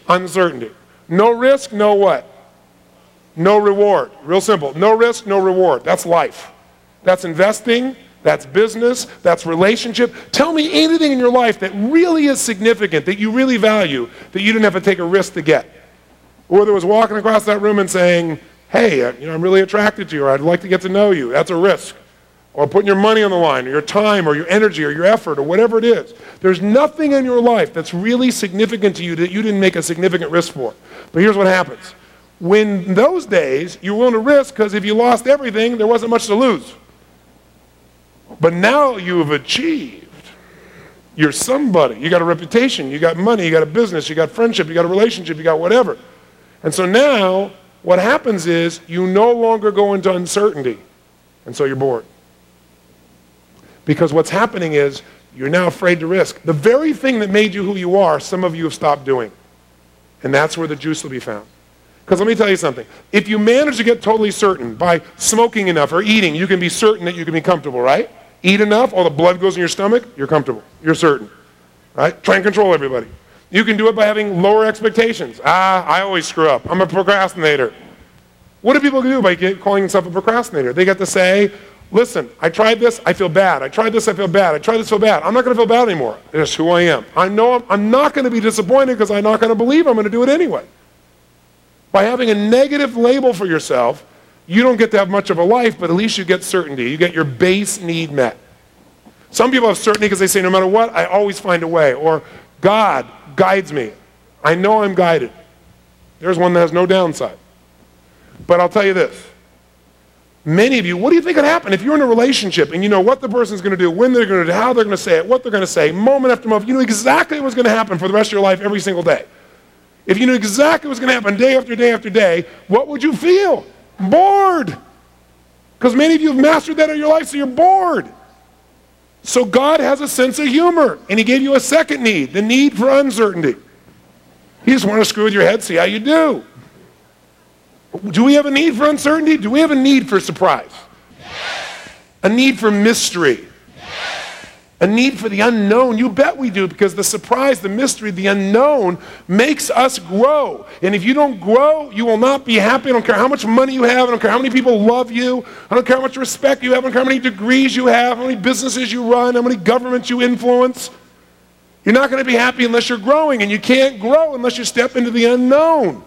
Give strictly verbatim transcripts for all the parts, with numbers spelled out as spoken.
uncertainty. No risk, no what? No reward. Real simple. No risk, no reward. That's life. That's investing. That's business. That's relationship. Tell me anything in your life that really is significant, that you really value, that you didn't have to take a risk to get. Whether it was walking across that room and saying, hey, uh, you know, I'm really attracted to you, or I'd like to get to know you. That's a risk. Or putting your money on the line, or your time, or your energy, or your effort, or whatever it is. There's nothing in your life that's really significant to you that you didn't make a significant risk for. But here's what happens. When in those days, you were willing to risk because if you lost everything, there wasn't much to lose. But now you've achieved. You're somebody. You got a reputation. You got money. You got a business. You got friendship. You got a relationship. You got whatever. And so now what happens is you no longer go into uncertainty. And so you're bored. Because what's happening is you're now afraid to risk. The very thing that made you who you are, some of you have stopped doing. And that's where the juice will be found. Because let me tell you something. If you manage to get totally certain by smoking enough or eating, you can be certain that you can be comfortable, right? Eat enough, all the blood goes in your stomach, you're comfortable. You're certain. Right? Try and control everybody. You can do it by having lower expectations. Ah, I always screw up. I'm a procrastinator. What do people do by get, calling themselves a procrastinator? They get to say, listen, I tried this, I feel bad. I tried this, I feel bad. I tried this, I feel bad. I'm not going to feel bad anymore. It's who I am. I know I'm, I'm not going to be disappointed because I'm not going to believe I'm going to do it anyway. By having a negative label for yourself, you don't get to have much of a life, but at least you get certainty. You get your base need met. Some people have certainty because they say, no matter what, I always find a way. Or God guides me. I know I'm guided. There's one that has no downside. But I'll tell you this. Many of you, what do you think would happen if you're in a relationship and you know what the person's going to do, when they're going to do, how they're going to say it, what they're going to say, moment after moment, you know exactly what's going to happen for the rest of your life every single day. If you knew exactly what's going to happen day after day after day, what would you feel? Bored. Because many of you have mastered that in your life, so you're bored. So God has a sense of humor, and he gave you a second need, the need for uncertainty. He just wants to screw with your head, see how you do. Do we have a need for uncertainty? Do we have a need for surprise? Yes. A need for mystery? Yes. A need for the unknown? You bet we do, because the surprise, the mystery, the unknown makes us grow. And if you don't grow, you will not be happy. I don't care how much money you have. I don't care how many people love you. I don't care how much respect you have. I don't care how many degrees you have, how many businesses you run, how many governments you influence. You're not going to be happy unless you're growing, and you can't grow unless you step into the unknown.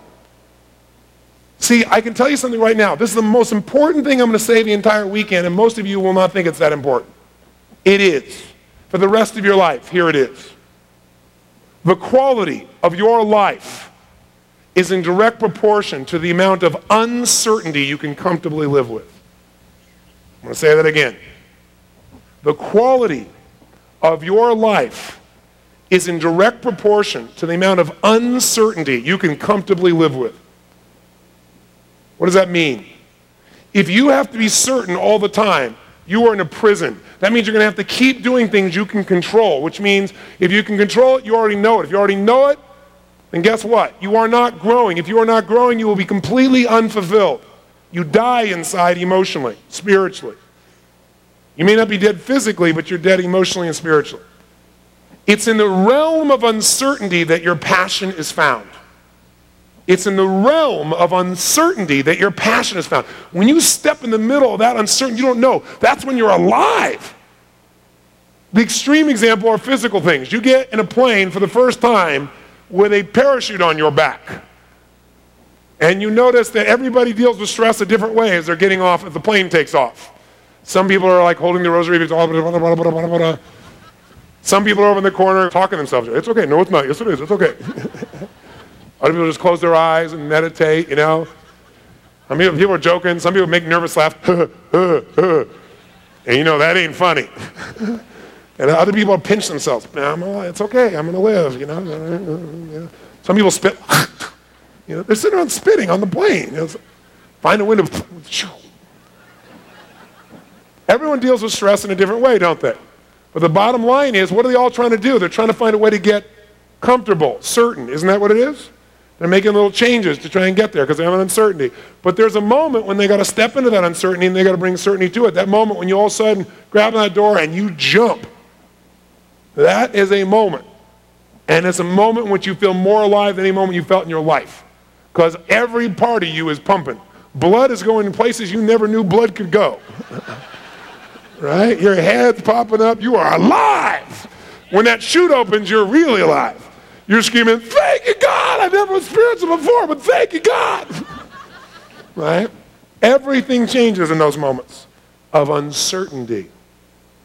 See, I can tell you something right now. This is the most important thing I'm going to say the entire weekend, and most of you will not think it's that important. It is. For the rest of your life, here it is. The quality of your life is in direct proportion to the amount of uncertainty you can comfortably live with. I'm going to say that again. The quality of your life is in direct proportion to the amount of uncertainty you can comfortably live with. What does that mean? If you have to be certain all the time, you are in a prison. That means you're going to have to keep doing things you can control, which means if you can control it, you already know it. If you already know it, then guess what? You are not growing. If you are not growing, you will be completely unfulfilled. You die inside emotionally, spiritually. You may not be dead physically, but you're dead emotionally and spiritually. It's in the realm of uncertainty that your passion is found. It's in the realm of uncertainty that your passion is found. When you step in the middle of that uncertainty, you don't know. That's when you're alive. The extreme example are physical things. You get in a plane for the first time with a parachute on your back. And you notice that everybody deals with stress a different way as they're getting off, as the plane takes off. Some people are like holding the rosary. Some people are over in the corner talking to themselves. It's okay. No, it's not. Yes, it is. It's okay. Other people just close their eyes and meditate, you know. Some people, people are joking. Some people make nervous laugh. And you know, that ain't funny. And other people pinch themselves. It's okay. I'm going to live, you know. Some people spit. You know, they're sitting around spitting on the plane. You know, find a window. Everyone deals with stress in a different way, don't they? But the bottom line is, what are they all trying to do? They're trying to find a way to get comfortable, certain. Isn't that what it is? They're making little changes to try and get there because they have an uncertainty. But there's a moment when they got to step into that uncertainty and they got to bring certainty to it. That moment when you all of a sudden grab on that door and you jump. That is a moment And it's a moment in which you feel more alive than any moment you felt in your life. Because every part of you is pumping. Blood is going in places you never knew blood could go. Right? Your head's popping up. You are alive. When that chute opens, you're really alive. You're screaming, thank you, God. I've never experienced it before, but thank you, God. Right? Everything changes in those moments of uncertainty.